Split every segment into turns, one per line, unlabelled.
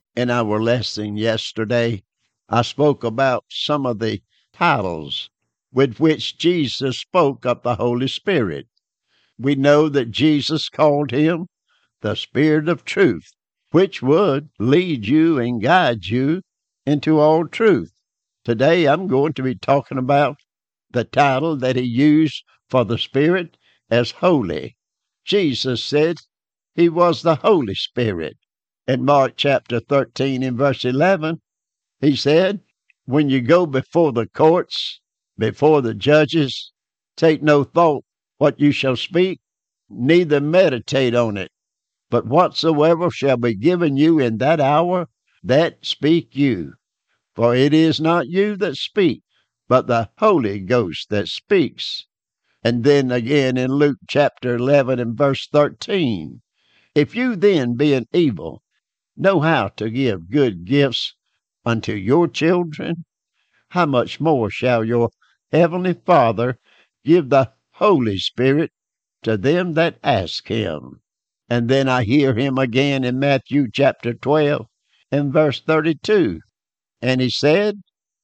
In our lesson yesterday, I spoke about some of the titles with which Jesus spoke of the Holy Spirit. We know that Jesus called him the Spirit of truth, which would lead you and guide you into all truth. Today, I'm going to be talking about the title that he used for the Spirit as holy. Jesus said he was the Holy Spirit. In Mark chapter 13 and verse 11, he said, when you go before the courts, before the judges, take no thought what you shall speak, neither meditate on it. But whatsoever shall be given you in that hour, that speak you. For it is not you that speak, but the Holy Ghost that speaks. And then again in Luke chapter 11 and verse 13, if you then, being evil, know how to give good gifts unto your children, how much more shall your heavenly Father give the Holy Spirit to them that ask him? And then I hear him again in Matthew chapter 12 and verse 32. And he said,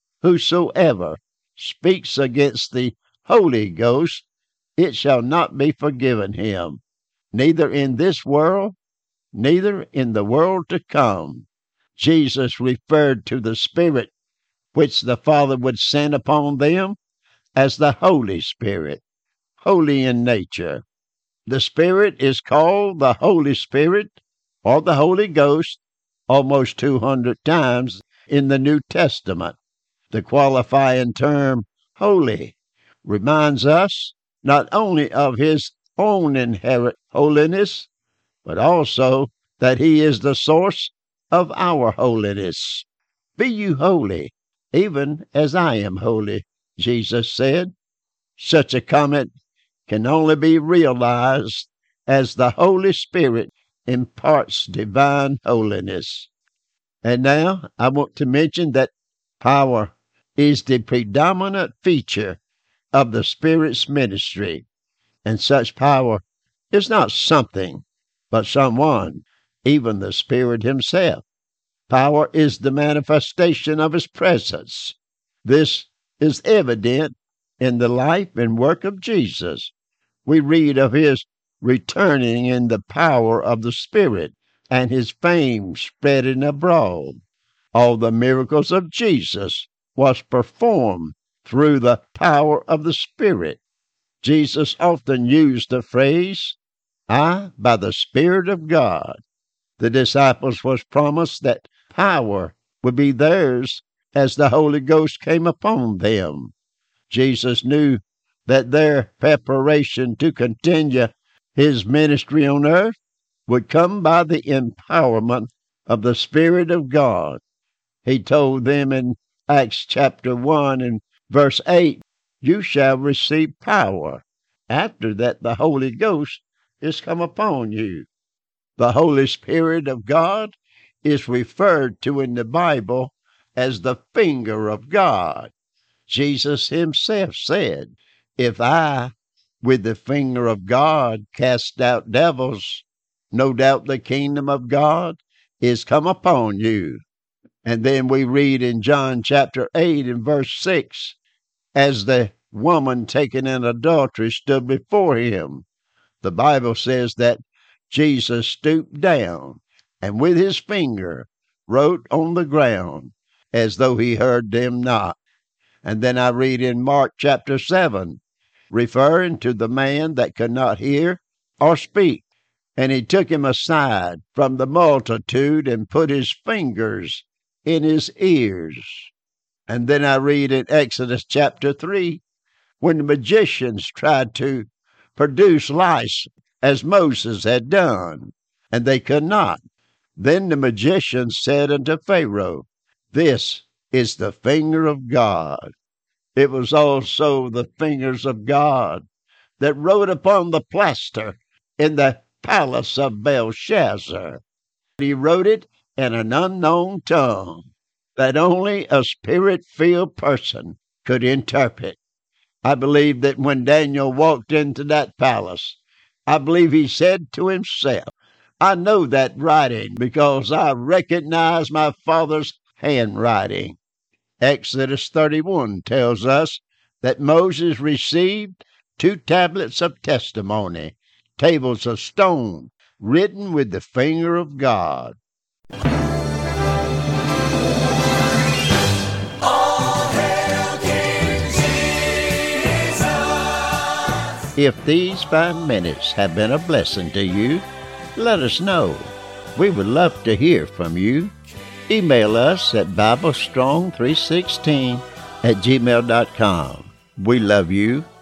whosoever speaks against the Holy Ghost, it shall not be forgiven him, neither in this world, neither in the world to come. Jesus referred to the Spirit which the Father would send upon them as the Holy Spirit, holy in nature. The Spirit is called the Holy Spirit or the Holy Ghost almost 200 times in the New Testament. The qualifying term holy reminds us not only of his own inherent holiness, but also that he is the source of our holiness. Be you holy, even as I am holy, Jesus said. Such a comment can only be realized as the Holy Spirit imparts divine holiness. And now I want to mention that power is the predominant feature of the Spirit's ministry, and such power is not something, but someone, even the Spirit himself. Power is the manifestation of his presence. This is evident in the life and work of Jesus. We read of his returning in the power of the Spirit and his fame spreading abroad. All the miracles of Jesus was performed through the power of the Spirit. Jesus often used the phrase, I, by the Spirit of God. The disciples was promised that power would be theirs as the Holy Ghost came upon them. Jesus knew that their preparation to continue his ministry on earth would come by the empowerment of the Spirit of God. He told them in Acts chapter 1 and verse 8, you shall receive power. After that, the Holy Ghost is come upon you. The Holy Spirit of God is referred to in the Bible as the finger of God. Jesus himself said, if I, with the finger of God, cast out devils, no doubt the kingdom of God is come upon you. And then we read in John chapter 8 and verse 6, as the woman taken in adultery stood before him, the Bible says that Jesus stooped down and with his finger wrote on the ground as though he heard them not. And then I read in Mark chapter 7, referring to the man that could not hear or speak. And he took him aside from the multitude and put his fingers in his ears. And then I read in Exodus chapter 3, when the magicians tried to produce lice as Moses had done, and they could not. Then the magicians said unto Pharaoh, this is the finger of God. It was also the fingers of God that wrote upon the plaster in the palace of Belshazzar. He wrote it in an unknown tongue that only a spirit-filled person could interpret. I believe that when Daniel walked into that palace, I believe he said to himself, I know that writing because I recognize my Father's handwriting. Exodus 31 tells us that Moses received 2 tablets of testimony, tables of stone, written with the finger of God. If these 5 minutes have been a blessing to you, let us know. We would love to hear from you. Email us at BibleStrong316@gmail.com. We love you.